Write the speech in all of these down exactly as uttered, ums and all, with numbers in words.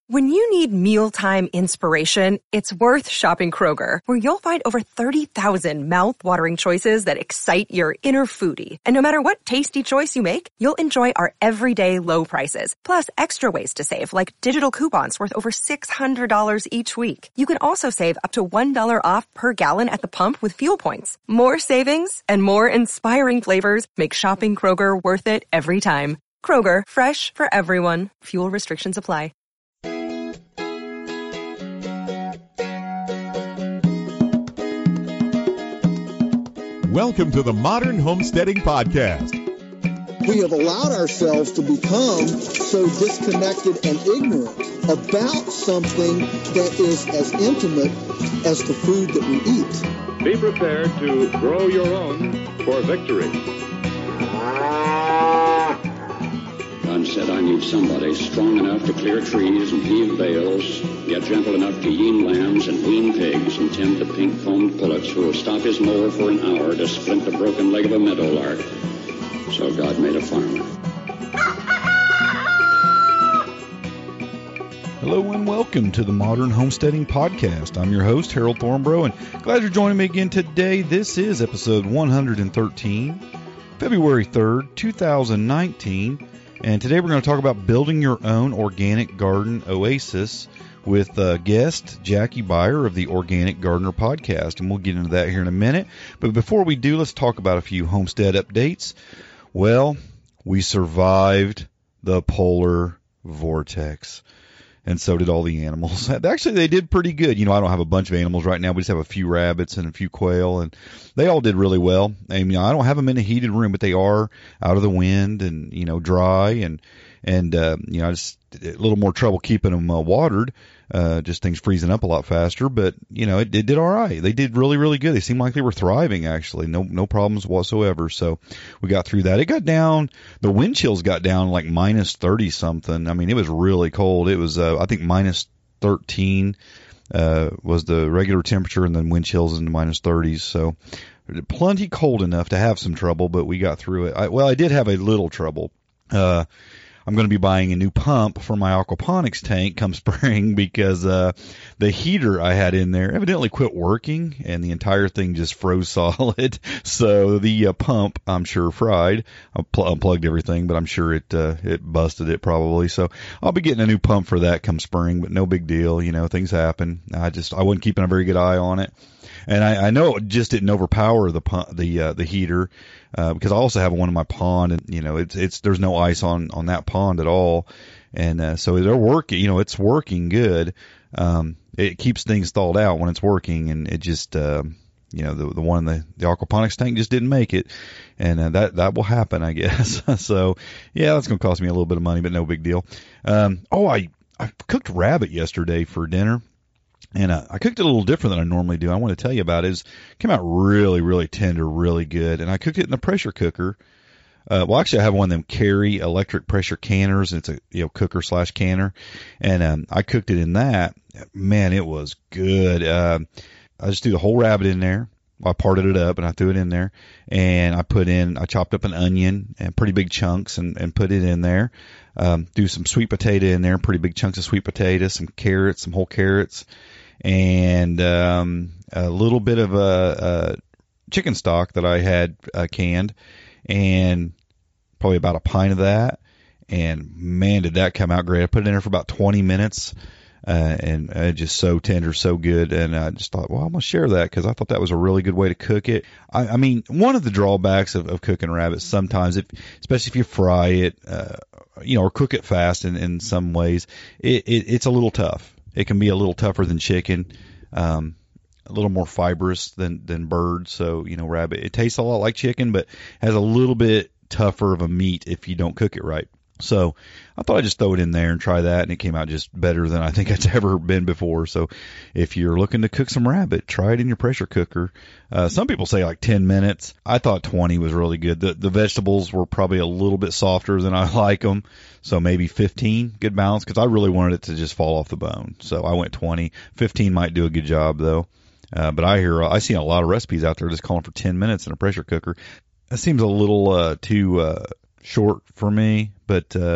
When you need mealtime inspiration, it's worth shopping Kroger, where you'll find over thirty thousand mouth-watering choices that excite your inner foodie. And no matter what tasty choice you make, you'll enjoy our everyday low prices, plus extra ways to save, like digital coupons worth over six hundred dollars each week. You can also save up to one dollar off per gallon at the pump with fuel points. More savings and more inspiring flavors make shopping Kroger worth it every time. Kroger, fresh for everyone. Fuel restrictions apply. Welcome to the Modern Homesteading Podcast. We have allowed ourselves to become so disconnected and ignorant about something that is as intimate as the food that we eat. Be prepared to grow your own for victory. God said, I need somebody strong enough to clear trees and heave bales, yet gentle enough to yean lambs and wean pigs and tend the pink-foamed pullets who will stop his mower for an hour to splint the broken leg of a meadowlark. So God made a farmer. Hello and welcome to the Modern Homesteading Podcast. I'm your host, Harold Thornbrough, and glad you're joining me again today. This is episode one hundred thirteen, February third, two thousand nineteen. And today we're going to talk about building your own organic garden oasis with uh, guest Jackie Beyer of the Organic Gardener Podcast. And we'll get into that here in a minute. But before we do, let's talk about a few homestead updates. Well, we survived the polar vortex. And so did all the animals. Actually, they did pretty good. You know, I don't have a bunch of animals right now. We just have a few rabbits and a few quail, and they all did really well. I mean, I don't have them in a heated room, but they are out of the wind and, you know, dry. And, and uh, you know, I just a little more trouble keeping them uh, watered. Uh, just things freezing up a lot faster. But, you know, it, it did all right. They did really, really good. They seemed like they were thriving, actually. No no problems whatsoever. So we got through that. It got down, the wind chills got down like minus thirty-something. I mean, it was really cold. It was, uh, I think, minus thirteen uh, was the regular temperature, and then wind chills in the minus thirties. So plenty cold enough to have some trouble, but we got through it. I, well, I did have a little trouble. Uh I'm going to be buying a new pump for my aquaponics tank come spring because uh, the heater I had in there evidently quit working, and the entire thing just froze solid. So the uh, pump, I'm sure, fried. I pl- unplugged everything, but I'm sure it uh, it busted it probably. So I'll be getting a new pump for that come spring, but no big deal. You know, things happen. I just I wasn't keeping a very good eye on it. And I, I know it just didn't overpower the pump, the uh, the heater uh, because I also have one in my pond, and you know it's it's there's no ice on, on that pond at all, and uh, so they're working. You know, it's working good. Um, it keeps things thawed out when it's working, and it just uh, you know the the one in the, the aquaponics tank just didn't make it, and uh, that that will happen, I guess. So yeah, that's going to cost me a little bit of money, but no big deal. Um, oh, I I cooked rabbit yesterday for dinner. And uh, I cooked it a little different than I normally do. I want to tell you about it. It came out really, really tender, really good. And I cooked it in the pressure cooker. Uh, well, actually, I have one of them Carry electric pressure canners. It's a you know cooker slash canner. And um, I cooked it in that. Man, it was good. Uh, I just threw the whole rabbit in there. I parted it up and I threw it in there. And I put in, I chopped up an onion and pretty big chunks and, and put it in there. Um, threw some sweet potato in there, pretty big chunks of sweet potato, some carrots, some whole carrots. And um, a little bit of a, a chicken stock that I had uh, canned, and probably about a pint of that. And man, did that come out great! I put it in there for about twenty minutes, uh, and uh, just so tender, so good. And I just thought, well, I'm gonna share that because I thought that was a really good way to cook it. I, I mean, one of the drawbacks of, of cooking rabbit sometimes, if especially if you fry it, uh, you know, or cook it fast in, in some ways, it, it, it's a little tough. It can be a little tougher than chicken, um, a little more fibrous than, than bird. So, you know, rabbit, it tastes a lot like chicken, but has a little bit tougher of a meat if you don't cook it right. So I thought I'd just throw it in there and try that, and it came out just better than I think it's ever been before. So if you're looking to cook some rabbit, try it in your pressure cooker. Uh, some people say like ten minutes. I thought twenty was really good. The, the vegetables were probably a little bit softer than I like them, so maybe fifteen, good balance, because I really wanted it to just fall off the bone. So I went twenty. fifteen might do a good job, though. Uh, but I hear, I see a lot of recipes out there just calling for ten minutes in a pressure cooker. That seems a little uh, too uh, short for me, but uh,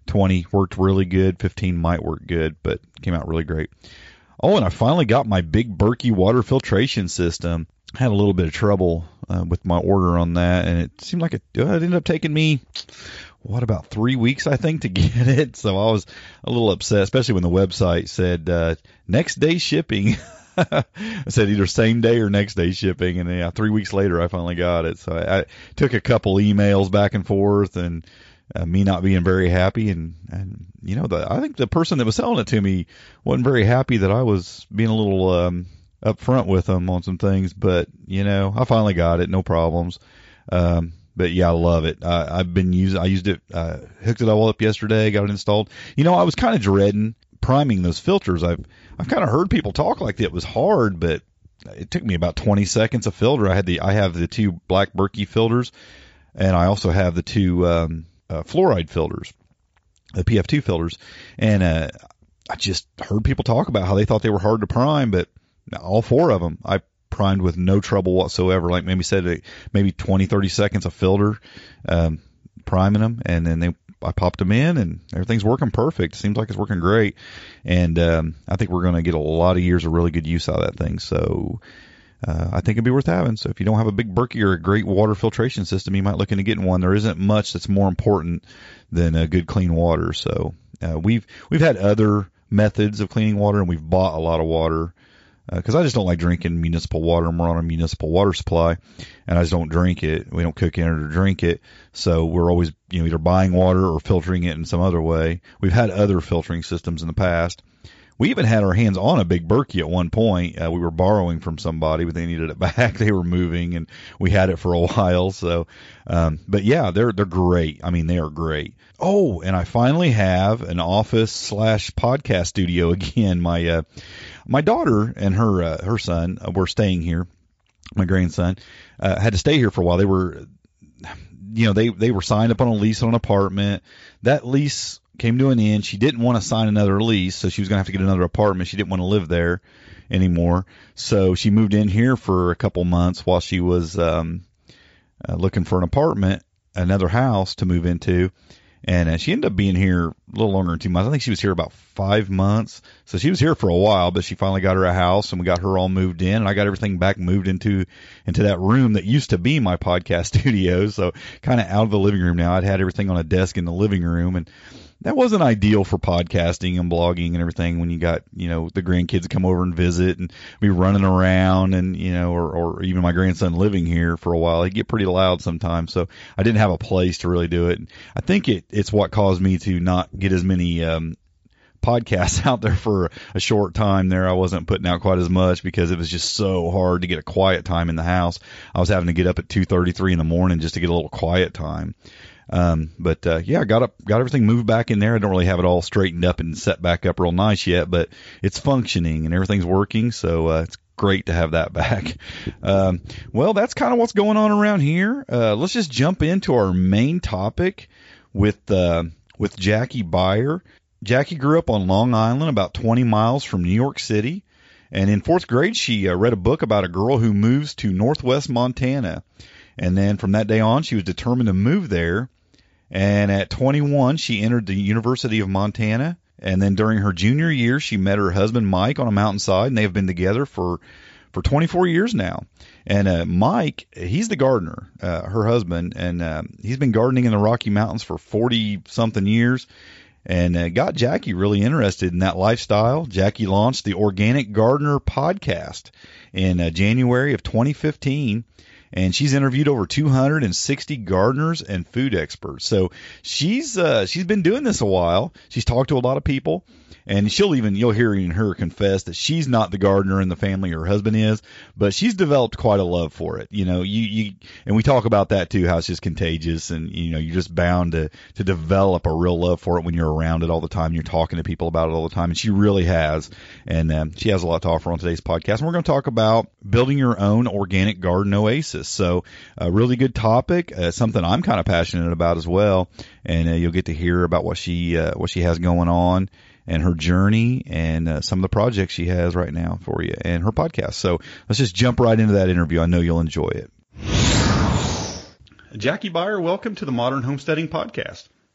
twenty worked really good. fifteen might work good, but came out really great. Oh, and I finally got my Big Berkey water filtration system. I had a little bit of trouble uh, with my order on that, and it seemed like it, uh, it ended up taking me, what, about three weeks, I think, to get it. So I was a little upset, especially when the website said uh, next day shipping. I said either same day or next day shipping, and yeah, three weeks later I finally got it. So I, I took a couple emails back and forth, and uh, me not being very happy, and, and you know, the, I think the person that was selling it to me wasn't very happy that I was being a little um, upfront with them on some things, but you know, I finally got it, no problems. Um, but yeah, I love it. I, I've been using, I used it, uh, hooked it all up yesterday, got it installed. You know, I was kind of dreading priming those filters. I've I've kind of heard people talk like it was hard, but it took me about twenty seconds a filter. I had the I have the two Black Berkey filters, and I also have the two um, uh, fluoride filters, the P F two filters, and uh, I just heard people talk about how they thought they were hard to prime, but all four of them I primed with no trouble whatsoever. Like maybe said maybe twenty, thirty seconds a filter, um, priming them, and then they. I popped them in, and everything's working perfect. Seems like it's working great, and um, I think we're going to get a lot of years of really good use out of that thing. So uh, I think it'd be worth having. So if you don't have a Big Berkey or a great water filtration system, you might look into getting one. There isn't much that's more important than a good clean water. So uh, we've we've had other methods of cleaning water, and we've bought a lot of water. Because uh, I just don't like drinking municipal water, and we're on a municipal water supply, and I just don't drink it. We don't cook in it or drink it, so we're always, you know, either buying water or filtering it in some other way. We've had other filtering systems in the past. We even had our hands on a Big Berkey at one point. Uh, we were borrowing from somebody, but they needed it back. They were moving, and we had it for a while. So, um, but yeah, they're they're great. I mean, they are great. Oh, and I finally have an office slash podcast studio again. My uh, my daughter and her uh, her son uh, were staying here. My grandson uh, had to stay here for a while. They were, you know, they they were signed up on a lease on an apartment. That lease came to an end. She didn't want to sign another lease, so she was going to have to get another apartment. She didn't want to live there anymore, so she moved in here for a couple months while she was um, uh, looking for an apartment, another house to move into. And uh, she ended up being here a little longer than two months. I think she was here about five months. So she was here for a while, but she finally got her a house, and we got her all moved in. And I got everything back moved into into that room that used to be my podcast studio. So kind of out of the living room now. I'd had everything on a desk in the living room, and that wasn't ideal for podcasting and blogging and everything when you got, you know, the grandkids come over and visit and be running around, and, you know, or, or even my grandson living here for a while. He'd get pretty loud sometimes. So I didn't have a place to really do it. And I think it, it's what caused me to not get as many, um, podcasts out there for a short time there. I wasn't putting out quite as much because it was just so hard to get a quiet time in the house. I was having to get up at two thirty, three in the morning just to get a little quiet time. Um, but, uh, yeah, I got up, got everything moved back in there. I don't really have it all straightened up and set back up real nice yet, but it's functioning and everything's working. So, uh, it's great to have that back. Um, well, that's kind of what's going on around here. Uh, let's just jump into our main topic with, uh, with Jackie Beyer. Jackie grew up on Long Island, about twenty miles from New York City. And in fourth grade, she uh, read a book about a girl who moves to northwest Montana. And then from that day on, she was determined to move there. And at twenty-one, she entered the University of Montana. And then during her junior year, she met her husband, Mike, on a mountainside, and they have been together for, for twenty-four years now. And uh, Mike, he's the gardener, uh, her husband, and uh, he's been gardening in the Rocky Mountains for forty-something years, and uh, got Jackie really interested in that lifestyle. Jackie launched the Organic Gardener podcast in uh, January of twenty fifteen. And she's interviewed over two hundred sixty gardeners and food experts. So she's uh, she's been doing this a while. She's talked to a lot of people, and she'll even you'll hear even her confess that she's not the gardener in the family. Her husband is, but she's developed quite a love for it. You know, you you and we talk about that too, how it's just contagious, and you know, you're just bound to to develop a real love for it when you're around it all the time. You're talking to people about it all the time, and she really has. And um, she has a lot to offer on today's podcast. And we're going to talk about building your own organic garden oasis. So a really good topic, uh, something I'm kind of passionate about as well, and uh, you'll get to hear about what she uh, what she has going on and her journey and uh, some of the projects she has right now for you and her podcast. So let's just jump right into that interview. I know you'll enjoy it. Jackie Beyer, welcome to the Modern Homesteading Podcast.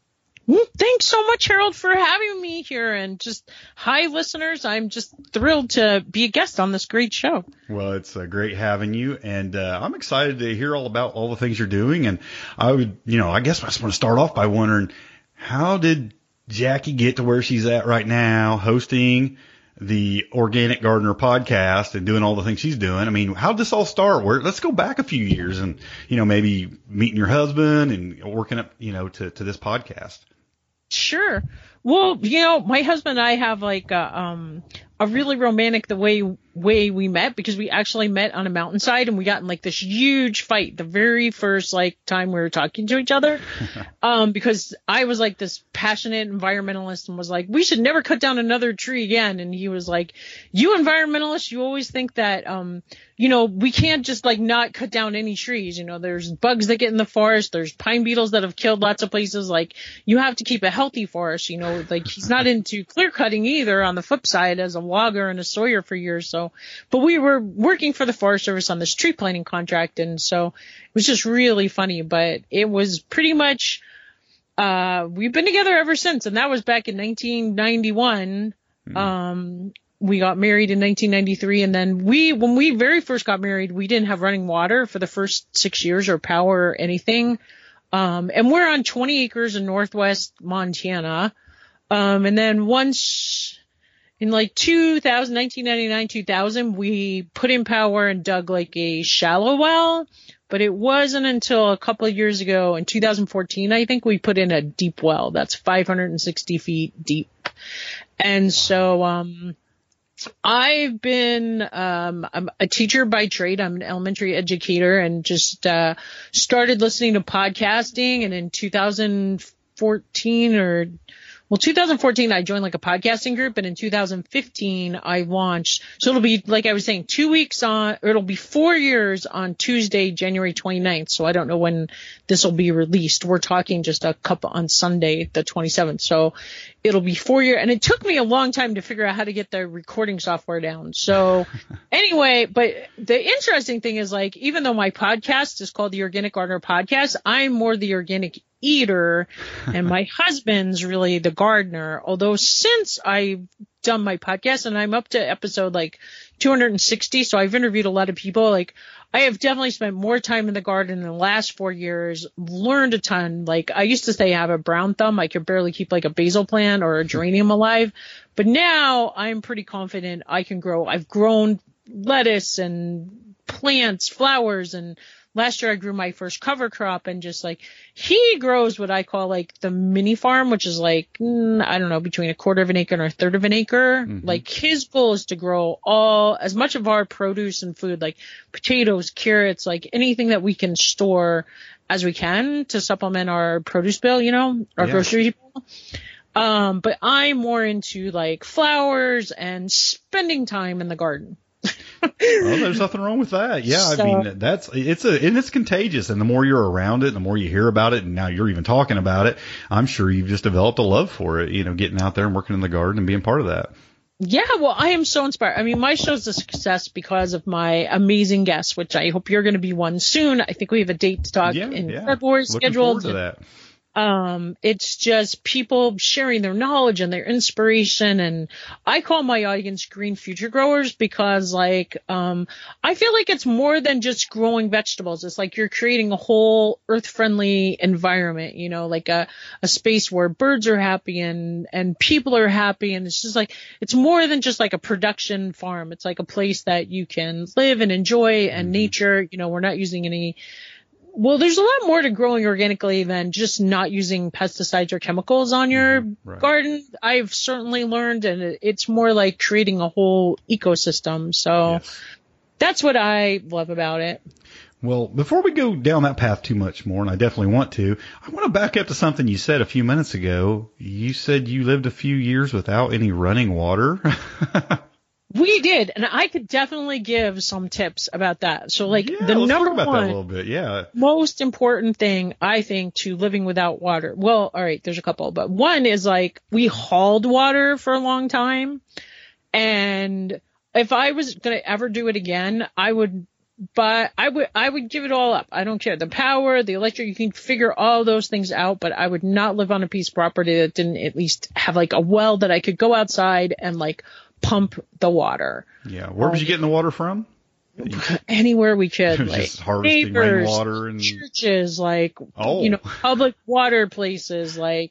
Thanks so much, Harold, for having me here. And just hi, listeners. I'm just thrilled to be a guest on this great show. Well, it's uh, great having you. And uh, I'm excited to hear all about all the things you're doing. And I would, you know, I guess I just want to start off by wondering, how did Jackie get to where she's at right now, hosting the Organic Gardener podcast and doing all the things she's doing? I mean, how did this all start? Where, let's go back a few years and, you know, maybe meeting your husband and working up, you know, to, to this podcast. Sure. Well, you know, my husband and I have like a, um, a really romantic the way way we met, because we actually met on a mountainside and we got in like this huge fight the very first like time we were talking to each other. um, because I was like this passionate environmentalist and was like, we should never cut down another tree again. And he was like, you environmentalists, you always think that, um, you know, we can't just like not cut down any trees. You know, there's bugs that get in the forest. There's pine beetles that have killed lots of places. Like, you have to keep a healthy forest, you know, like he's not into clear cutting either on the flip side as a logger and a sawyer for years. So, but we were working for the Forest Service on this tree planting contract. And so it was just really funny, but it was pretty much, uh, we've been together ever since. And that was back in nineteen ninety-one. Mm-hmm. Um, we got married in nineteen ninety-three. And then we, when we very first got married, we didn't have running water for the first six years or power or anything. Um, and we're on twenty acres in Northwest Montana. Um, and then once in like two thousand, nineteen ninety-nine, two thousand, we put in power and dug like a shallow well, but it wasn't until a couple of years ago in two thousand fourteen, I think, we put in a deep well that's five hundred sixty feet deep. And so, um, I've been, um, I'm a teacher by trade. I'm an elementary educator, and just, uh, started listening to podcasting. And in two thousand fourteen or Well, two thousand fourteen, I joined like a podcasting group, and in two thousand fifteen, I launched. So it'll be, like I was saying, two weeks on, or it'll be four years on Tuesday, January twenty-ninth. So I don't know when this will be released. We're talking just a couple on Sunday, the twenty-seventh. So it'll be four years. And it took me a long time to figure out how to get the recording software down. So anyway, but the interesting thing is, like, even though my podcast is called the Organic Gardener Podcast, I'm more the organic eater, and my husband's really the gardener. Although since I've done my podcast and I'm up to episode like two hundred sixty, so I've interviewed a lot of people, like I have definitely spent more time in the garden in the last four years, learned a ton. Like I used to say I have a brown thumb. I could barely keep like a basil plant or a geranium alive, but now I'm pretty confident I can grow. I've grown lettuce and plants, flowers, and last year I grew my first cover crop, and just like he grows what I call like the mini farm, which is like, mm, I don't know, between a quarter of an acre and a third of an acre. Mm-hmm. Like his goal is to grow all, as much of our produce and food, like potatoes, carrots, like anything that we can store as we can to supplement our produce bill, you know, our yeah. grocery bill. Um, but I'm more into like flowers and spending time in the garden. Well, there's nothing wrong with that. Yeah, so, I mean, that's it's a and it's contagious. And the more you're around it, the more you hear about it, and now you're even talking about it, I'm sure you've just developed a love for it. You know, getting out there and working in the garden and being part of that. Yeah, well, I am so inspired. I mean, my show's a success because of my amazing guests, which I hope you're going to be one soon. I think we have a date to talk yeah, in yeah. February scheduled. Looking forward to that. Um, it's just people sharing their knowledge and their inspiration. And I call my audience green future growers because, like, um, I feel like it's more than just growing vegetables. It's like you're creating a whole earth friendly environment, you know, like a, a space where birds are happy and, and people are happy. And it's just like, it's more than just like a production farm. It's like a place that you can live and enjoy, and mm-hmm. nature, you know, we're not using any. Well, there's a lot more to growing organically than just not using pesticides or chemicals on your mm-hmm. right. garden. I've certainly learned, and it's more like creating a whole ecosystem. So yes. that's what I love about it. Well, before we go down that path too much more, and I definitely want to, I want to back up to something you said a few minutes ago. You said you lived a few years without any running water. We did, and I could definitely give some tips about that. So, like, yeah, the let's number talk about one, that a little bit. Yeah. most important thing, I think, to living without water. Well, all right, there's a couple, but one is, like, we hauled water for a long time, and if I was going to ever do it again, I would but I would I would give it all up. I don't care. The power, the electric, you can figure all those things out, but I would not live on a piece of property that didn't at least have like a well that I could go outside and like pump the water. Yeah. Where was um, you getting the water from? Anywhere we could, like just harvesting neighbors, rainwater and churches, like oh. you know, public water places, like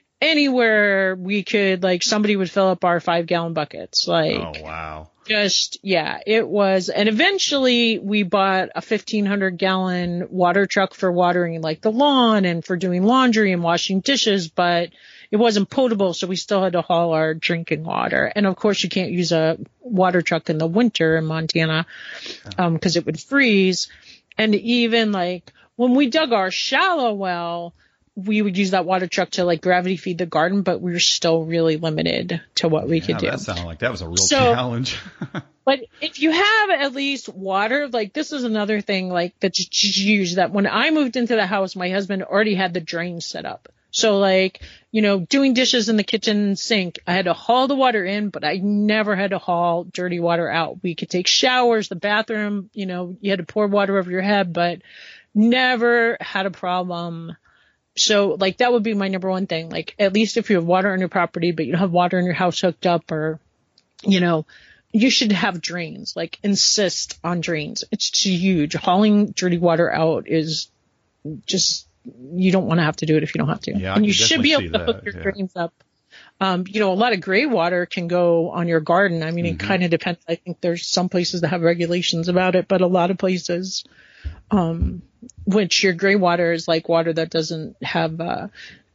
anywhere we could, like somebody would fill up our five gallon buckets. Like, oh wow. Just, yeah, it was. And eventually we bought a fifteen hundred gallon water truck for watering like the lawn and for doing laundry and washing dishes, but it wasn't potable. So we still had to haul our drinking water. And of course you can't use a water truck in the winter in Montana, um, cause it would freeze. And even like when we dug our shallow well, we would use that water truck to like gravity feed the garden, but we were still really limited to what we yeah, could do. That sounded like that was a real so, challenge. But if you have at least water, like this is another thing like that's huge, that when I moved into the house, my husband already had the drain set up. So like, you know, doing dishes in the kitchen sink, I had to haul the water in, but I never had to haul dirty water out. We could take showers, the bathroom, you know, you had to pour water over your head, but never had a problem. So, like, that would be my number one thing. Like, at least if you have water on your property, but you don't have water in your house hooked up, or, you know, you should have drains. Like, insist on drains. It's too huge. Hauling dirty water out is just, you don't want to have to do it if you don't have to. Yeah, and you should be able to that. hook your yeah. drains up. Um, you know, a lot of gray water can go on your garden. I mean, mm-hmm. it kind of depends. I think there's some places that have regulations about it, but a lot of places, um, which your gray water is like water that doesn't have, uh,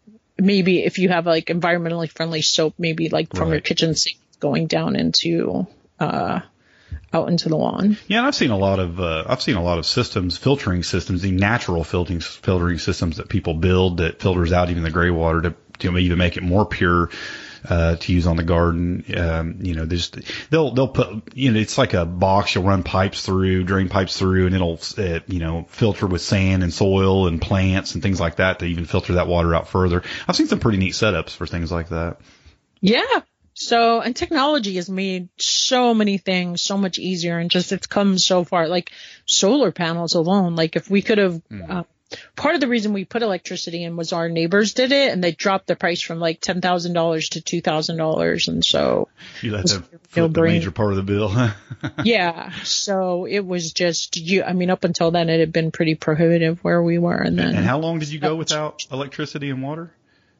maybe if you have like environmentally friendly soap, maybe like from right. your kitchen sink going down into, uh, out into the lawn. Yeah, and I've seen a lot of uh, I've seen a lot of systems, filtering systems, the natural filtering filtering systems that people build that filters out even the gray water to, to even make it more pure uh, to use on the garden. Um, you know, they just they'll they'll put you know it's like a box you'll run pipes through, drain pipes through, and it'll uh, you know filter with sand and soil and plants and things like that to even filter that water out further. I've seen some pretty neat setups for things like that. Yeah. So, and technology has made so many things so much easier, and just it's come so far. Like solar panels alone, like if we could have, mm. uh, part of the reason we put electricity in was our neighbors did it, and they dropped the price from like ten thousand dollars to two thousand dollars, and so you had to flip the major part of the bill. Yeah, so it was just you. I mean, up until then, it had been pretty prohibitive where we were, and then. And how long did you go without electricity and water?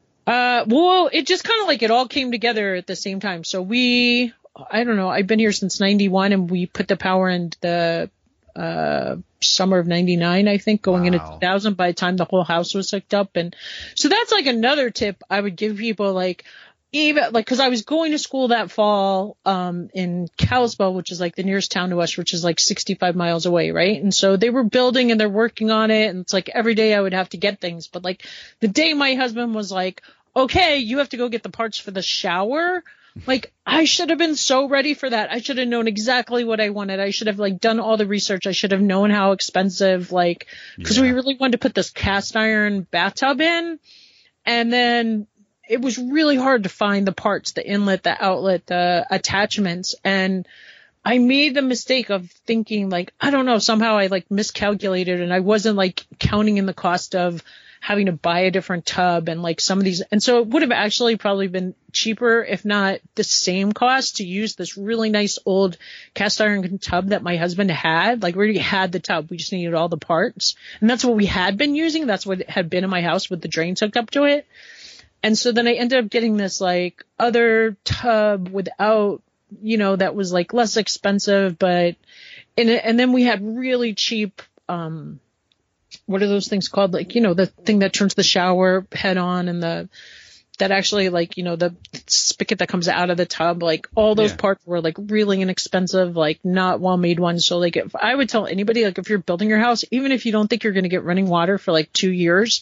Uh, well, it just kind of like it all came together at the same time. So we, I don't know, I've been here since ninety-one, and we put the power in the, uh, summer of ninety-nine, I think, going wow. into two thousand by the time the whole house was hooked up. And so that's like another tip I would give people, like, even like, cause I was going to school that fall, um, in Kalispell, which is like the nearest town to us, which is like sixty-five miles away. Right. And so they were building and they're working on it. And it's like every day I would have to get things. But like the day my husband was like, okay, you have to go get the parts for the shower. Like, I should have been so ready for that. I should have known exactly what I wanted. I should have like done all the research. I should have known how expensive, like, cause yeah. we really wanted to put this cast iron bathtub in. And then it was really hard to find the parts, the inlet, the outlet, the attachments. And I made the mistake of thinking like, I don't know, somehow I like miscalculated, and I wasn't like counting in the cost of having to buy a different tub and like some of these. And so it would have actually probably been cheaper, if not the same cost, to use this really nice old cast iron tub that my husband had. Like we already had the tub. We just needed all the parts. And that's what we had been using. That's what had been in my house with the drains hooked up to it. And so then I ended up getting this like other tub without, you know, that was like less expensive, but, and, and then we had really cheap, um, what are those things called? Like, you know, the thing that turns the shower head on, and the, that actually like, you know, the spigot that comes out of the tub, like all those yeah. parts were like really inexpensive, like not well made ones. So like if I would tell anybody, like if you're building your house, even if you don't think you're going to get running water for like two years,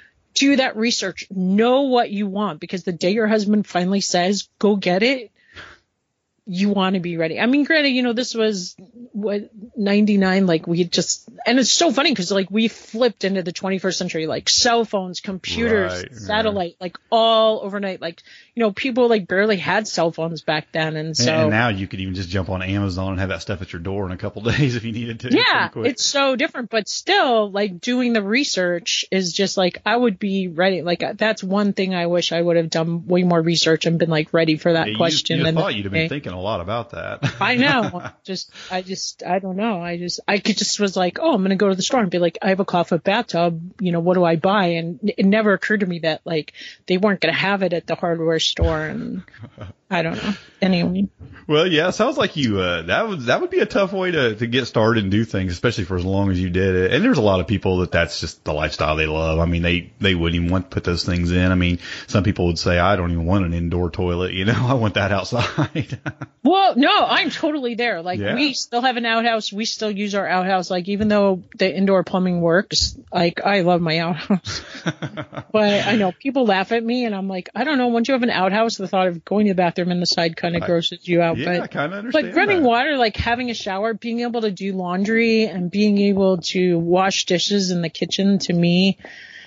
do that research, know what you want, because the day your husband finally says, go get it, you want to be ready. I mean, granted, you know, this was what ninety-nine, like we had just, and it's so funny because like we flipped into the twenty-first century, like cell phones, computers, right, satellite, right. like all overnight. Like, you know, people like barely had cell phones back then. And so and, and now you could even just jump on Amazon and have that stuff at your door in a couple days if you needed to. Yeah, it's so different, but still like doing the research is just like, I would be ready. Like that's one thing I wish I would have done way more research and been like ready for that yeah, question. You, you and thought you'd have been thinking a lot about that. I know. Just, I just, I don't know. I just, I could just was like, oh, I'm going to go to the store and be like, I have a claw foot bathtub. You know, what do I buy? And it never occurred to me that like they weren't going to have it at the hardware store. And I don't know. Anyway. Well, yeah, it sounds like you, uh, that would, that would be a tough way to, to get started and do things, especially for as long as you did it. And there's a lot of people that that's just the lifestyle they love. I mean, they, they wouldn't even want to put those things in. I mean, some people would say, I don't even want an indoor toilet. You know, I want that outside. Well, no, I'm totally there. Like yeah. we still have an outhouse. We still use our outhouse. Like even though the indoor plumbing works, like I love my outhouse. But I know people laugh at me and I'm like, I don't know. Once you have an outhouse, the thought of going to the bathroom in the side kind of grosses you out. Yeah, but, I kind of understand But running that. water, like having a shower, being able to do laundry and being able to wash dishes in the kitchen, to me,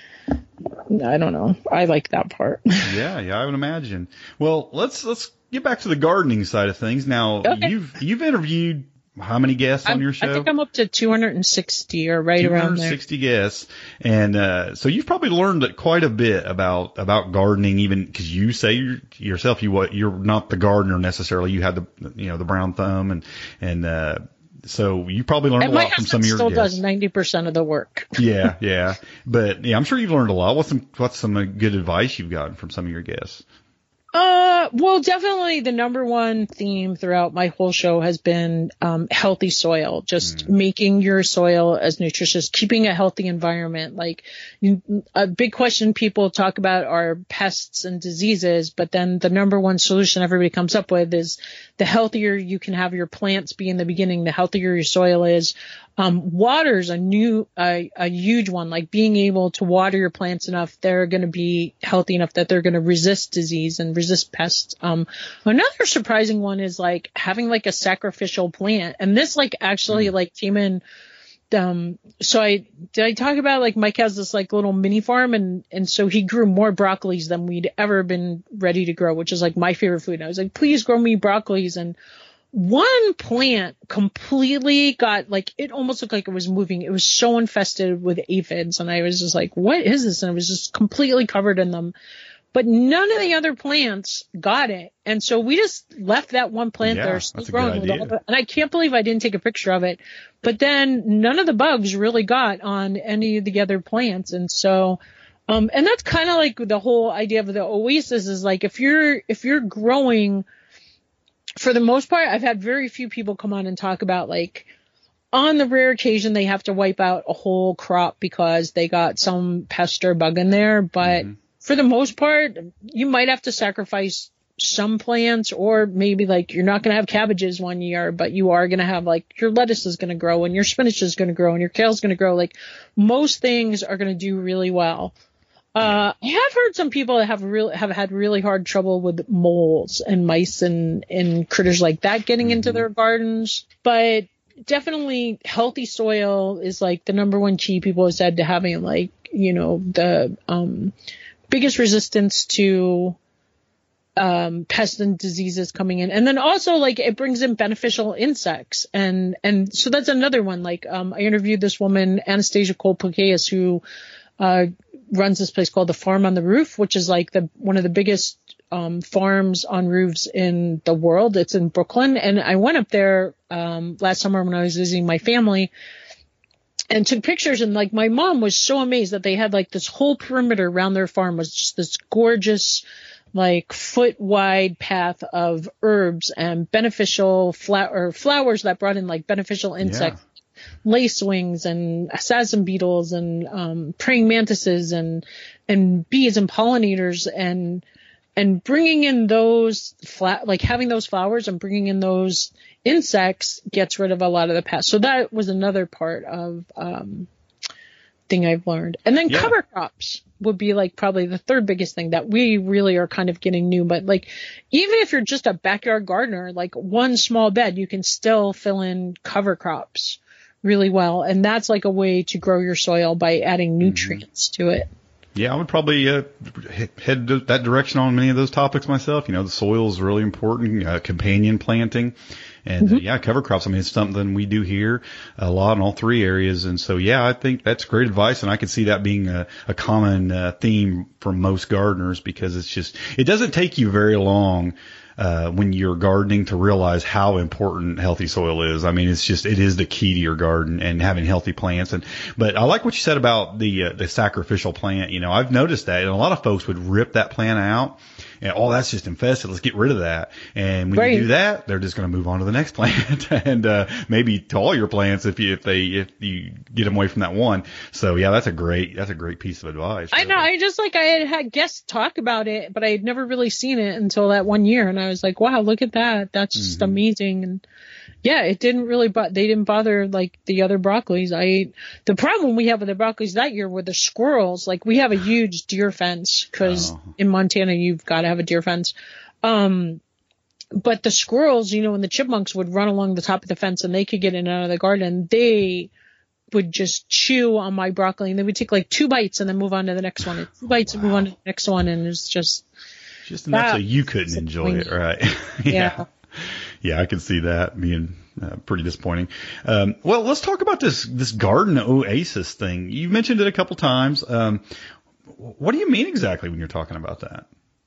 I don't know. I like that part. Yeah, yeah, I would imagine. Well, let's let's get back to the gardening side of things. Now, okay. you've you've interviewed how many guests I'm, on your show? I think I'm up to two hundred sixty or right around there. two hundred sixty guests. And uh, so you've probably learned quite a bit about about gardening, even because you say you're, yourself you what you're not the gardener necessarily. You have the you know the brown thumb and and uh, so you probably learned and a lot from some of your still guests. still does ninety percent of the work. yeah, yeah. But yeah, I'm sure you've learned a lot. What's some what's some uh, good advice you've gotten from some of your guests? Uh, well, definitely the number one theme throughout my whole show has been um, healthy soil, just mm. making your soil as nutritious, keeping a healthy environment. Like you, a big question people talk about are pests and diseases, but then the number one solution everybody comes up with is the healthier you can have your plants be in the beginning, the healthier your soil is. Um, water's a new, uh, a huge one, like being able to water your plants enough, they're going to be healthy enough that they're going to resist disease and resist pests. Um, another surprising one is like having like a sacrificial plant. And this like actually mm. like came in, um, so I, did I talk about like Mike has this like little mini farm and, and so he grew more broccolis than we'd ever been ready to grow, which is like my favorite food. And I was like, please grow me broccolis. And one plant completely got like, it almost looked like it was moving. It was so infested with aphids. And I was just like, what is this? And it was just completely covered in them. But none of the other plants got it. And so we just left that one plant yeah, there still that's a growing. good With idea. all the, and I can't believe I didn't take a picture of it. But then none of the bugs really got on any of the other plants. And so, um, and that's kind of like the whole idea of the oasis is like, if you're, if you're growing, for the most part, I've had very few people come on and talk about like on the rare occasion they have to wipe out a whole crop because they got some pest or bug in there. But mm-hmm. for the most part, you might have to sacrifice some plants or maybe like you're not going to have cabbages one year, but you are going to have like your lettuce is going to grow and your spinach is going to grow and your kale is going to grow. Like most things are going to do really well. Uh, I have heard some people that have real have had really hard trouble with moles and mice and, and critters like that getting mm-hmm. into their gardens. But definitely healthy soil is like the number one key people have said to having like, you know, the um, biggest resistance to um, pests and diseases coming in. And then also like it brings in beneficial insects. And, and so that's another one. Like um, I interviewed this woman, Anastasia Cole-Pukeas, who uh, runs this place called the Farm on the Roof, which is like the one of the biggest um, farms on roofs in the world. It's in Brooklyn. And I went up there um, last summer when I was visiting my family and took pictures. And like my mom was so amazed that they had like this whole perimeter around their farm was just this gorgeous, like foot wide path of herbs and beneficial flower flowers that brought in like beneficial insects. Yeah. Lacewings and assassin beetles and um, praying mantises and and bees and pollinators and and bringing in those flat like having those flowers and bringing in those insects gets rid of a lot of the pests. So that was another part of um, thing I've learned. And then Yeah. cover crops would be like probably the third biggest thing that we really are kind of getting new. But like, even if you're just a backyard gardener, like one small bed, you can still fill in cover crops really well. And that's like a way to grow your soil by adding nutrients mm-hmm. to it. Yeah, I would probably uh, head that direction on many of those topics myself. You know, the soil is really important, uh, companion planting. And mm-hmm. uh, yeah, cover crops. I mean, it's something we do here a lot in all three areas. And so, yeah, I think that's great advice. And I can see that being a, a common uh, theme for most gardeners, because it's just, it doesn't take you very long uh, when you're gardening to realize how important healthy soil is. I mean, it's just, it is the key to your garden and having healthy plants. And, but I like what you said about the, uh, the sacrificial plant. You know, I've noticed that, and a lot of folks would rip that plant out. And, oh, that's just infested. Let's get rid of that. And when right. you do that, they're just going to move on to the next plant, and uh, maybe to all your plants if you if they if you get them away from that one. So yeah, that's a great that's a great piece of advice. I know. I just like I had had guests talk about it, but I had never really seen it until that one year, and I was like, wow, look at that. That's just mm-hmm. amazing. And yeah, it didn't really, but they didn't bother like the other broccolis. I ate. The problem we have with the broccolis that year were the squirrels. Like, we have a huge deer fence because oh. in Montana you've got to have a deer fence. Um, but the squirrels, you know, and the chipmunks would run along the top of the fence, and they could get in and out of the garden. They would just chew on my broccoli, and they would take like two bites and then move on to the next one, and two bites wow. and move on to the next one, and it's just just enough so you couldn't enjoy it, right? yeah. yeah. Yeah, I can see that being uh, pretty disappointing. Um, well, let's talk about this this garden oasis thing. You mentioned it a couple times. Um, what do you mean exactly when you're talking about that?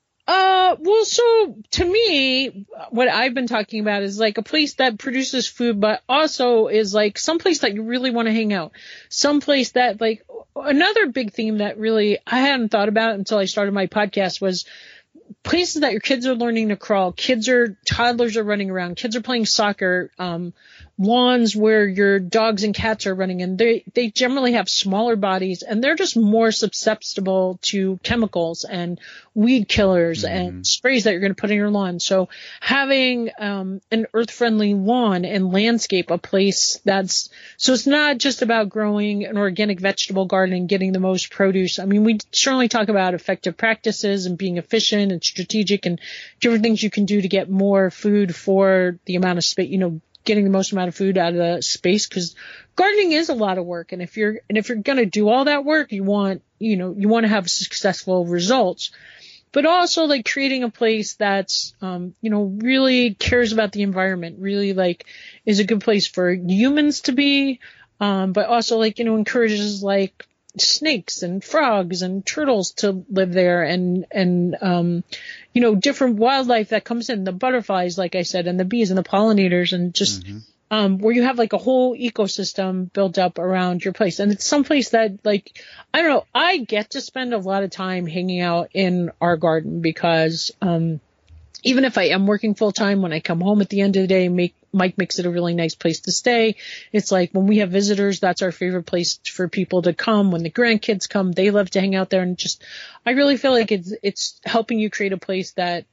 Uh, well, so to me, what I've been talking about is like a place that produces food, but also is like some place that you really want to hang out. Some place that, like, another big theme that really I hadn't thought about until I started my podcast was places that your kids are learning to crawl, kids are, toddlers are running around, kids are playing soccer, um, lawns where your dogs and cats are running, and they, they generally have smaller bodies, and they're just more susceptible to chemicals and weed killers mm-hmm. and sprays that you're going to put in your lawn. So having, um, an earth-friendly lawn and landscape, a place that's, so it's not just about growing an organic vegetable garden and getting the most produce. I mean, we certainly talk about effective practices and being efficient and strategic and different things you can do to get more food for the amount of space, you know, getting the most amount of food out of the space, because gardening is a lot of work. And if you're, and if you're going to do all that work, you want, you know, you want to have successful results, but also like creating a place that's, um, you know, really cares about the environment, really like is a good place for humans to be. Um, but also like, you know, encourages like snakes and frogs and turtles to live there, and, and, um, you know, different wildlife that comes in, the butterflies, like I said, and the bees and the pollinators, and just, mm-hmm. um, where you have like a whole ecosystem built up around your place. And it's someplace that, like, I don't know, I get to spend a lot of time hanging out in our garden because, um, even if I am working full time, when I come home at the end of the day, make, Mike makes it a really nice place to stay. It's like when we have visitors, that's our favorite place for people to come. When the grandkids come, they love to hang out there. And just, I really feel like it's, it's helping you create a place that,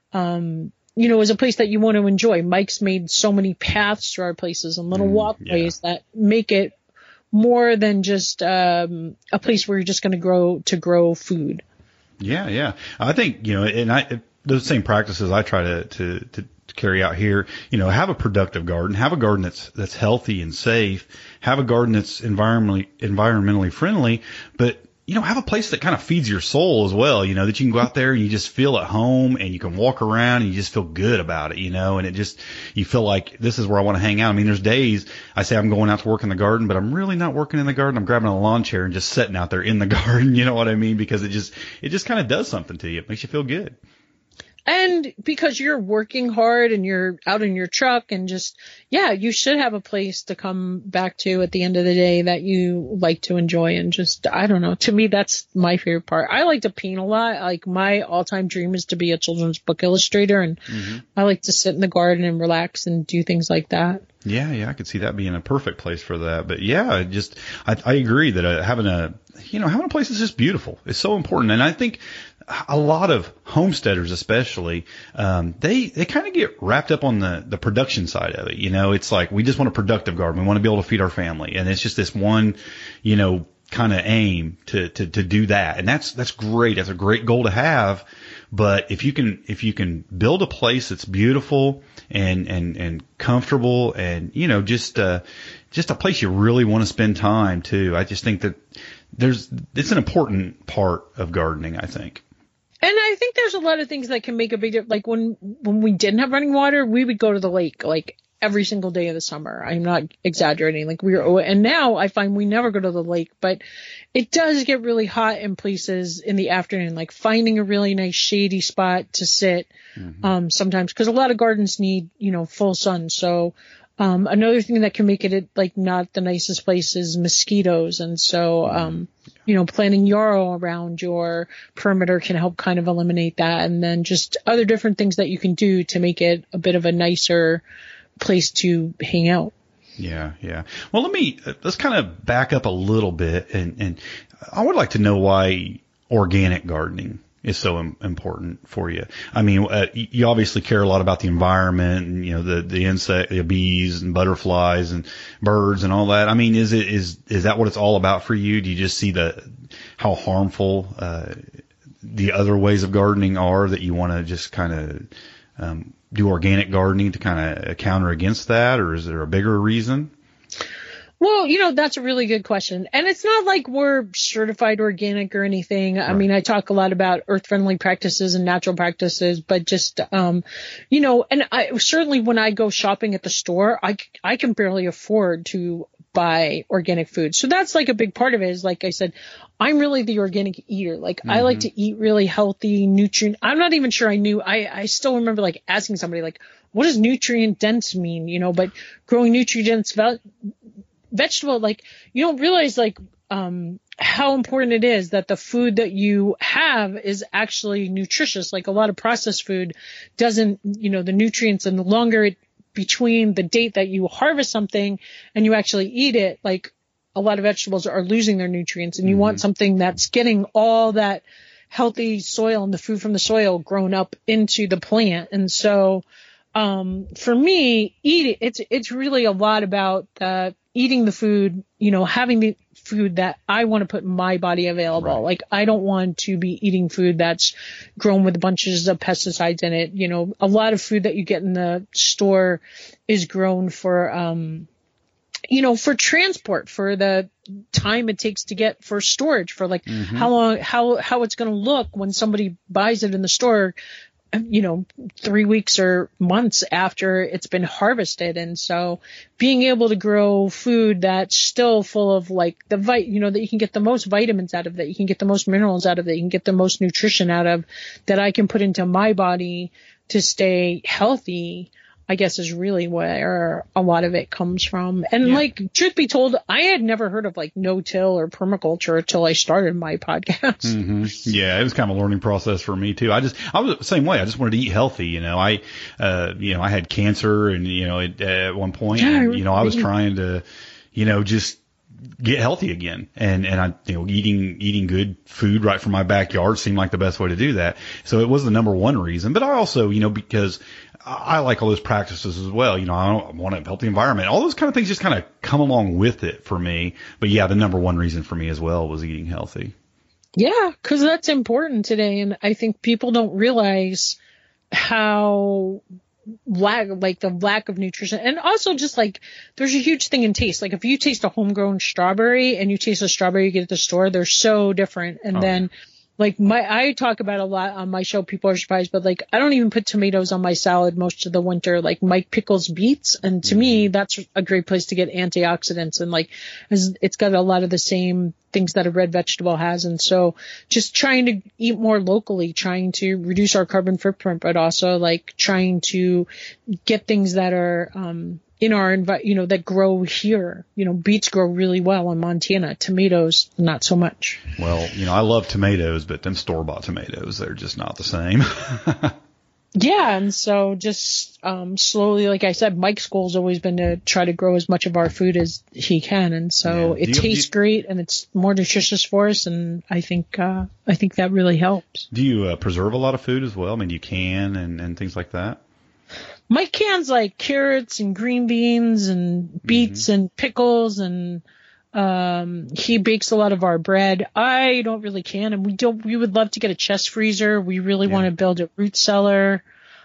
um, you know, is a place that you want to enjoy. Mike's made so many paths to our places and little mm, walkways yeah. that make it more than just, um, a place where you're just going to grow to grow food. Yeah. Yeah. I think, you know, and I, those same practices I try to, to, to, carry out here, you know, have a productive garden, have a garden that's, that's healthy and safe, have a garden that's environmentally, environmentally friendly, but, you know, have a place that kind of feeds your soul as well, you know, that you can go out there and you just feel at home and you can walk around and you just feel good about it, you know, and it just, you feel like this is where I want to hang out. I mean, there's days I say I'm going out to work in the garden, but I'm really not working in the garden. I'm grabbing a lawn chair and just sitting out there in the garden, you know what I mean? Because it just, it just kind of does something to you. It makes you feel good. And because you're working hard and you're out in your truck and just, yeah, you should have a place to come back to at the end of the day that you like to enjoy. And just, I don't know, to me, that's my favorite part. I like to paint a lot. Like, my all-time dream is to be a children's book illustrator. And mm-hmm. I like to sit in the garden and relax and do things like that. Yeah, yeah, I could see that being a perfect place for that. But yeah, just, I, I agree that uh, having a, you know, having a place is just beautiful. It's so important. And I think a lot of homesteaders, especially, um, they, they kind of get wrapped up on the, the production side of it. You know, it's like, we just want a productive garden. We want to be able to feed our family. And it's just this one, you know, kind of aim to, to, to do that. And that's, that's great. That's a great goal to have. But if you can, if you can build a place that's beautiful and, and, and comfortable and, you know, just, uh, just a place you really want to spend time too. I just think that there's, it's an important part of gardening, I think. And I think there's a lot of things that can make a big difference. Like when, when we didn't have running water, we would go to the lake, like, every single day of the summer. I'm not exaggerating. Like we were, and now I find we never go to the lake, but it does get really hot in places in the afternoon, like finding a really nice shady spot to sit, mm-hmm. um, sometimes, cause a lot of gardens need, you know, full sun. So, um, another thing that can make it like not the nicest place is mosquitoes. And so, um, you know, planting yarrow around your perimeter can help kind of eliminate that. And then just other different things that you can do to make it a bit of a nicer place to hang out. Yeah, yeah. Well, let me, let's kind of back up a little bit. And, and I would like to know why organic gardening is so im- important for you. I mean, uh, you obviously care a lot about the environment and, you know, the, the insect, the bees and butterflies and birds and all that. I mean, is it, is, is that what it's all about for you? Do you just see the, how harmful, uh, the other ways of gardening are that you want to just kind of, um, do organic gardening to kind of counter against that, or is there a bigger reason? Well, you know, that's a really good question. And it's not like we're certified organic or anything. Right. I mean, I talk a lot about earth-friendly practices and natural practices, but just, um, you know, and I certainly when I go shopping at the store, I, I can barely afford to buy organic food. So that's like a big part of it is, like I said, I'm really the organic eater. Like mm-hmm. I like to eat really healthy, nutrient. I'm not even sure I knew. I, I still remember like asking somebody like, what does nutrient dense mean? You know, but growing nutrient dense ve- vegetable, like you don't realize like, um, how important it is that the food that you have is actually nutritious. Like a lot of processed food doesn't, you know, the nutrients, and the longer it between the date that you harvest something and you actually eat it, like a lot of vegetables are losing their nutrients, and you mm-hmm. want something that's getting all that healthy soil and the food from the soil grown up into the plant. And so, um, for me, eat it's, it's really a lot about, uh, eating the food, you know, having the food that I want to put in my body available. Right. Like I don't want to be eating food that's grown with bunches of pesticides in it. You know, a lot of food that you get in the store is grown for, um, you know, for transport, for the time it takes to get for storage, for like mm-hmm. how long, how, how it's going to look when somebody buys it in the store, you know, three weeks or months after it's been harvested. And so being able to grow food that's still full of like the vit, you know, that you can get the most vitamins out of, that you can get the most minerals out of, that you can get the most nutrition out of, that I can put into my body to stay healthy, I guess is really where a lot of it comes from. And yeah. like, truth be told, I had never heard of like no-till or permaculture until I started my podcast. Mm-hmm. Yeah, it was kind of a learning process for me too. I just, I was the same way. I just wanted to eat healthy. You know, I, uh, you know, I had cancer and, you know, it, uh, at one point, yeah, and, you know, I was trying to, you know, just get healthy again. And, and I, you know, eating, eating good food right from my backyard seemed like the best way to do that. So it was the number one reason. But I also, you know, because I like all those practices as well. You know, I don't want a healthy environment. All those kind of things just kind of come along with it for me. But yeah, the number one reason for me as well was eating healthy. Yeah, because that's important today. And I think people don't realize how lack, like the lack of nutrition. And also just like there's a huge thing in taste. Like if you taste a homegrown strawberry and you taste a strawberry you get at the store, they're so different. And oh, then yeah. Like my, I talk about a lot on my show. People are surprised, but like I don't even put tomatoes on my salad most of the winter. Like Mike pickles beets, and to mm-hmm. me that's a great place to get antioxidants, and like it's got a lot of the same things that a red vegetable has. And so just trying to eat more locally, trying to reduce our carbon footprint, but also like trying to get things that are um in our envi- you know, that grow here. You know, beets grow really well in Montana. Tomatoes, not so much. Well, you know, I love tomatoes, but them store-bought tomatoes, they're just not the same. Yeah, and so just um slowly, like I said, Mike's goal has always been to try to grow as much of our food as he can, and so yeah. it you, tastes you, great and it's more nutritious for us, and I think uh I think that really helps. Do you uh, preserve a lot of food as well? I mean, you can and, and things like that? Mike cans like carrots and green beans and beets mm-hmm. and pickles and Um, he bakes a lot of our bread. I don't really can, and we don't. We would love to get a chest freezer. We really yeah. want to build a root cellar.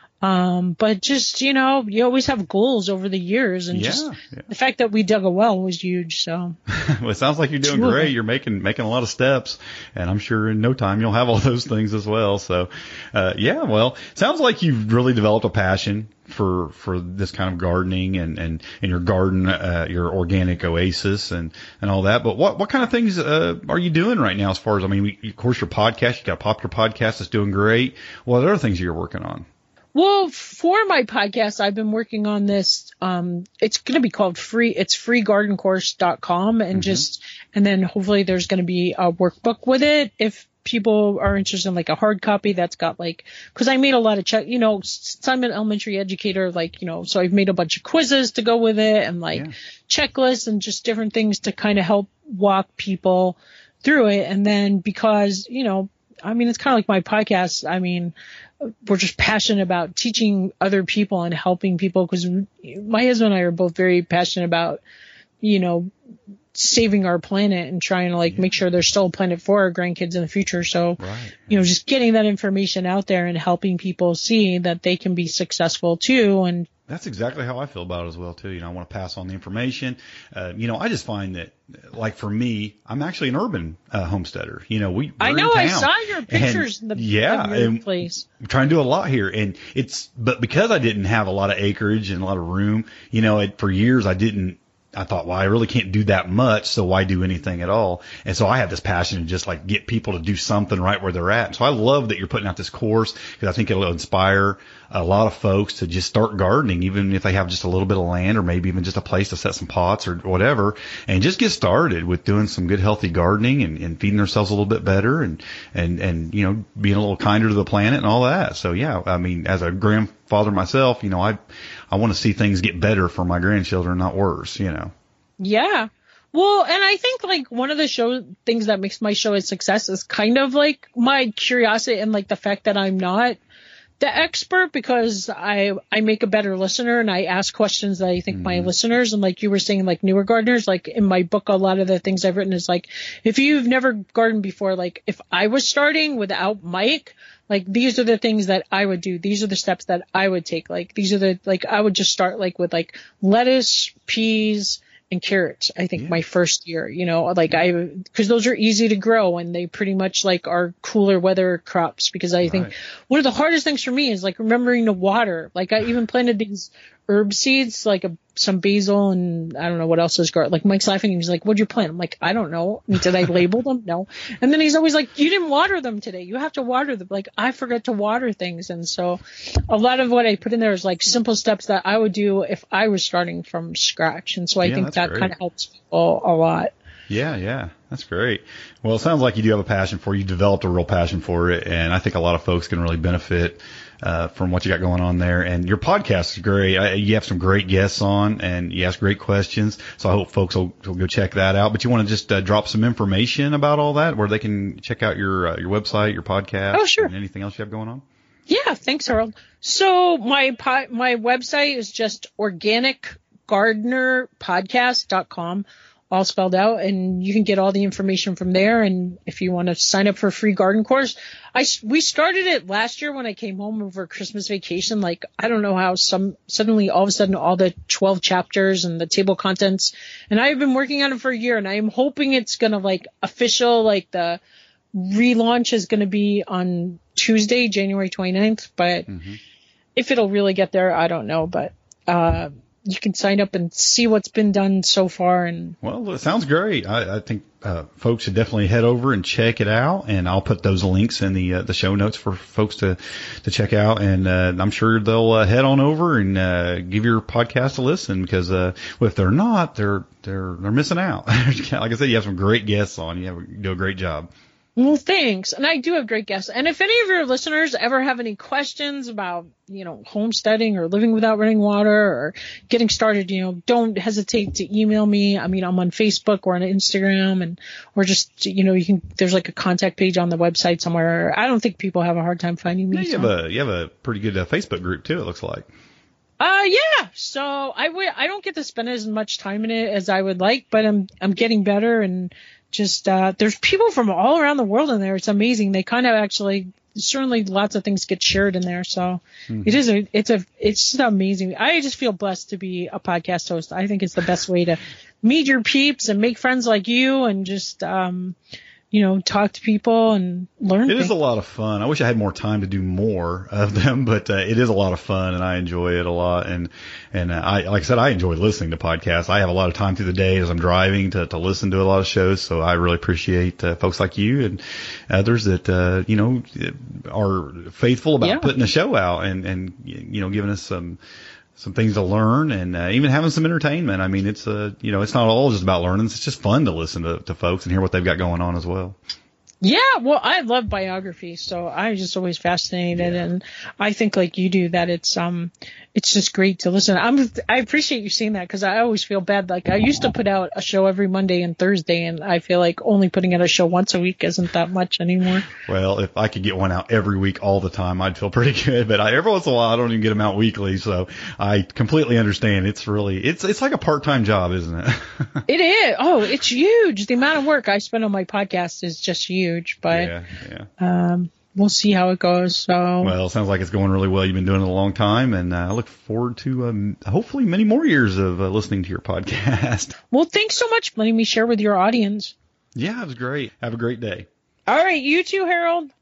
Um, but just, you know, you always have goals over the years, and yeah, just yeah. the fact that we dug a well was huge. So, well, it sounds like you're doing True. great. You're making, making a lot of steps, and I'm sure in no time you'll have all those things as well. So, uh, yeah, well, sounds like you've really developed a passion for, for this kind of gardening and, and, and your garden, uh, your organic oasis and, and all that. But what, what kind of things, uh, are you doing right now as far as, I mean, we, of course, your podcast, you got a popular podcast that's doing great. What other things you're working on? Well, for my podcast, I've been working on this. Um, it's going to be called free. It's free garden course dot com, and mm-hmm. just, and then hopefully there's going to be a workbook with it. If people are interested in like a hard copy that's got like, cause I made a lot of check, you know, since I'm an elementary educator, like, you know, so I've made a bunch of quizzes to go with it and like yeah. checklists and just different things to kind of help walk people through it. And then because, you know, I mean, it's kind of like my podcast. I mean, we're just passionate about teaching other people and helping people, because my husband and I are both very passionate about, you know, saving our planet and trying to like yeah. make sure there's still a planet for our grandkids in the future. So, right. you know, just getting that information out there and helping people see that they can be successful too. And that's exactly how I feel about it as well, too. You know, I want to pass on the information. Uh, you know, I just find that, like for me, I'm actually an urban uh, homesteader. You know, we. I know. I saw your pictures and, in the yeah, of your and place. I'm trying to do a lot here, and it's but because I didn't have a lot of acreage and a lot of room, you know, it, for years I didn't. I thought, well, I really can't do that much, so why do anything at all? And so I have this passion to just like get people to do something right where they're at. And so I love that you're putting out this course, because I think it'll inspire a lot of folks to just start gardening, even if they have just a little bit of land or maybe even just a place to set some pots or whatever, and just get started with doing some good, healthy gardening and, and feeding themselves a little bit better and, and, and, you know, being a little kinder to the planet and all that. So yeah, I mean, as a grandfather myself, you know, I, I want to see things get better for my grandchildren, not worse, you know. Yeah. Well, and I think like one of the show things that makes my show a success is kind of like my curiosity and like the fact that I'm not the expert, because I I make a better listener and I ask questions that I think mm-hmm. my listeners, and like you were saying, like newer gardeners, like in my book, a lot of the things I've written is like, if you've never gardened before, like if I was starting without Mike, like these are the things that I would do. These are the steps that I would take. Like these are the, like I would just start like with like lettuce, peas, and carrots, I think, yeah. my first year, you know, like I, because those are easy to grow and they pretty much like are cooler weather crops, because I right. think one of the hardest things for me is like remembering to water. Like I even planted these herb seeds, like a, some basil and I don't know what else is garlic. Like Mike's laughing. He's like, what'd you plant? I'm like, I don't know. Did I label them? No. And then he's always like, you didn't water them today. You have to water them. Like I forget to water things. And so a lot of what I put in there is like simple steps that I would do if I was starting from scratch. And so I yeah, think that kind of helps people a lot. Yeah, yeah. That's great. Well, it sounds like you do have a passion for it. You developed a real passion for it. And I think a lot of folks can really benefit uh, from what you got going on there. And your podcast is great. I, you have some great guests on and you ask great questions. So I hope folks will, will go check that out. But you want to just uh, drop some information about all that, where they can check out your uh, your website, your podcast, oh, sure. and anything else you have going on? Yeah, thanks, Harold. So my po- my website is just organic gardener podcast dot com. All spelled out, and you can get all the information from there. And if you want to sign up for a free garden course, I, we started it last year when I came home over Christmas vacation. Like, I don't know how some suddenly all of a sudden all the twelve chapters and the table contents, and I've been working on it for a year, and I am hoping it's going to like official, like the relaunch is going to be on Tuesday, January twenty-ninth. But mm-hmm. if it'll really get there, I don't know. But, uh, you can sign up and see what's been done so far. And well, it sounds great. I, I think uh, folks should definitely head over and check it out. And I'll put those links in the uh, the show notes for folks to to check out. And uh, I'm sure they'll uh, head on over and uh, give your podcast a listen, because uh, well, if they're not, they're they're they're missing out. Like I said, you have some great guests on. You, have, you do a great job. Well, thanks. And I do have great guests. And if any of your listeners ever have any questions about, you know, homesteading or living without running water or getting started, you know, don't hesitate to email me. I mean, I'm on Facebook or on Instagram, and, or just, you know, you can, there's like a contact page on the website somewhere. I don't think people have a hard time finding me. Yeah, you so. have a, you have a pretty good uh, Facebook group too, it looks like. Uh, yeah. So I w- I don't get to spend as much time in it as I would like, but I'm I'm getting better, and just uh, there's people from all around the world in there. It's amazing. They kind of actually certainly lots of things get shared in there. So mm-hmm. it is a it's a it's just amazing. I just feel blessed to be a podcast host. I think it's the best way to meet your peeps and make friends like you, and just um. you know, talk to people and learn It things. is a lot of fun. I wish I had more time to do more of them, but uh, it is a lot of fun, and I enjoy it a lot. And and uh, I, like I said, I enjoy listening to podcasts. I have a lot of time through the day as I'm driving to, to listen to a lot of shows, so I really appreciate uh, folks like you and others that, uh, you know, are faithful about yeah. putting a show out and, and, you know, giving us some some things to learn, and uh, even having some entertainment. I mean, it's uh, you know, it's not all just about learning. It's just fun to listen to, to folks and hear what they've got going on as well. Yeah, well, I love biography, so I'm just always fascinated, yeah. and I think like you do that it's um it's just great to listen. I'm I appreciate you saying that, because I always feel bad. Like I used to put out a show every Monday and Thursday, and I feel like only putting out a show once a week isn't that much anymore. Well, if I could get one out every week all the time, I'd feel pretty good. But I, every once in a while, I don't even get them out weekly, so I completely understand. It's really it's it's like a part-time job, isn't it? It is. Oh, it's huge. The amount of work I spend on my podcast is just huge. But yeah, yeah. Um, we'll see how it goes. So well, it sounds like it's going really well. You've been doing it a long time, and uh, I look forward to um, hopefully many more years of uh, listening to your podcast. Well, thanks so much for letting me share with your audience. Yeah, it was great. Have a great day. All right, you too, Harold.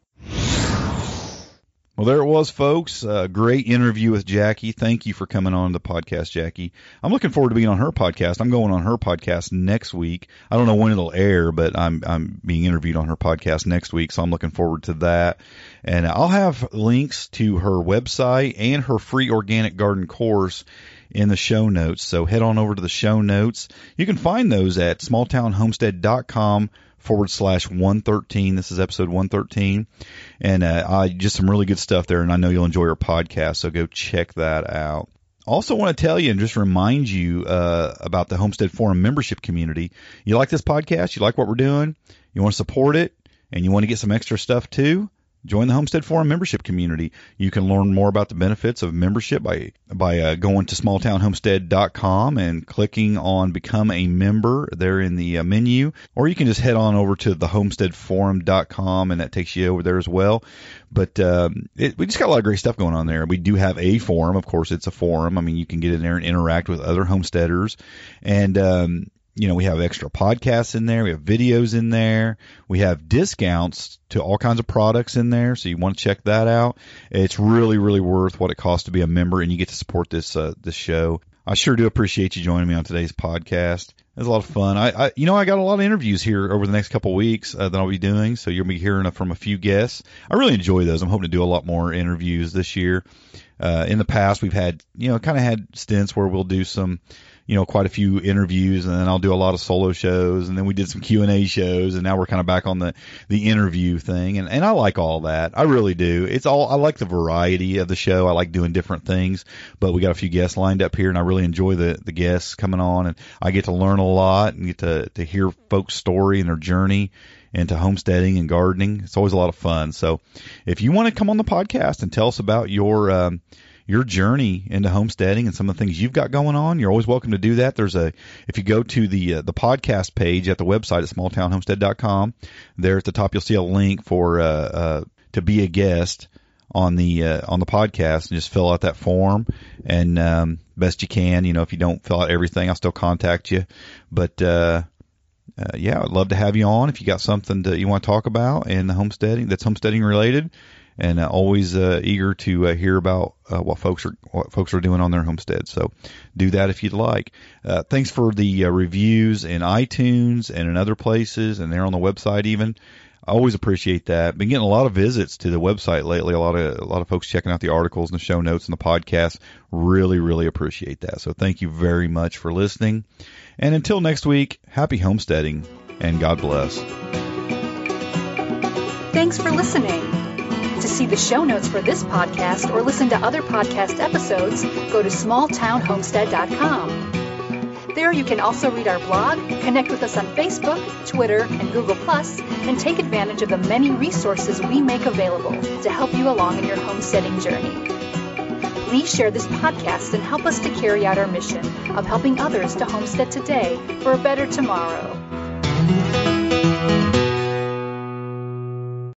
Well, there it was, folks. A uh, great interview with Jackie. Thank you for coming on the podcast, Jackie. I'm looking forward to being on her podcast. I'm going on her podcast next week. I don't know when it'll air, but I'm I'm being interviewed on her podcast next week, so I'm looking forward to that. And I'll have links to her website and her free organic garden course in the show notes. So head on over to the show notes. You can find those at smalltownhomestead.com forward slash 113. This is episode one thirteen. And uh, I just some really good stuff there, and I know you'll enjoy our podcast, so go check that out. Also want to tell you and just remind you uh, about the Homestead Forum membership community. You like this podcast? You like what we're doing? You want to support it? And you want to get some extra stuff too? Join the Homestead Forum membership community. You can learn more about the benefits of membership by by uh, going to small town homestead dot com and clicking on Become a Member there in the uh, menu. Or you can just head on over to the homestead forum dot com, and that takes you over there as well. But um, it, we just got a lot of great stuff going on there. We do have a forum. Of course, it's a forum. I mean, you can get in there and interact with other homesteaders. And um You know, we have extra podcasts in there. We have videos in there. We have discounts to all kinds of products in there. So you want to check that out. It's really, really worth what it costs to be a member, and you get to support this uh, this show. I sure do appreciate you joining me on today's podcast. It was a lot of fun. I, I you know, I got a lot of interviews here over the next couple of weeks uh, that I'll be doing. So you'll be hearing from a few guests. I really enjoy those. I'm hoping to do a lot more interviews this year. Uh, in the past, we've had, you know, kind of had stints where we'll do some, you know, quite a few interviews, and then I'll do a lot of solo shows, and then we did some Q and A shows, and now we're kind of back on the, the interview thing, and, and I like all that. I really do. It's all, I like the variety of the show. I like doing different things, but we got a few guests lined up here, and I really enjoy the, the guests coming on, and I get to learn a lot and get to, to hear folks' story and their journey into homesteading and gardening. It's always a lot of fun. So if you want to come on the podcast and tell us about your, um, your journey into homesteading and some of the things you've got going on, you're always welcome to do that. There's a, if you go to the, uh, the podcast page at the website at small town homestead dot com, there at the top, you'll see a link for, uh, uh, to be a guest on the, uh, on the podcast, and just fill out that form, and, um, best you can. You know, if you don't fill out everything, I'll still contact you, but, uh, Uh, yeah, I'd love to have you on if you got something that you want to talk about in the homesteading that's homesteading related, and uh, always uh, eager to uh, hear about uh, what folks are what folks are doing on their homestead. So do that if you'd like. Uh, thanks for the uh, reviews in iTunes and in other places, and there on the website even. I always appreciate that. Been getting a lot of visits to the website lately. A lot of a lot of folks checking out the articles and the show notes and the podcast. Really, really appreciate that. So thank you very much for listening. And until next week, happy homesteading, and God bless. Thanks for listening. To see the show notes for this podcast or listen to other podcast episodes, go to small town homestead dot com. There you can also read our blog, connect with us on Facebook, Twitter, and Google Plus, and take advantage of the many resources we make available to help you along in your homesteading journey. Please share this podcast and help us to carry out our mission of helping others to homestead today for a better tomorrow.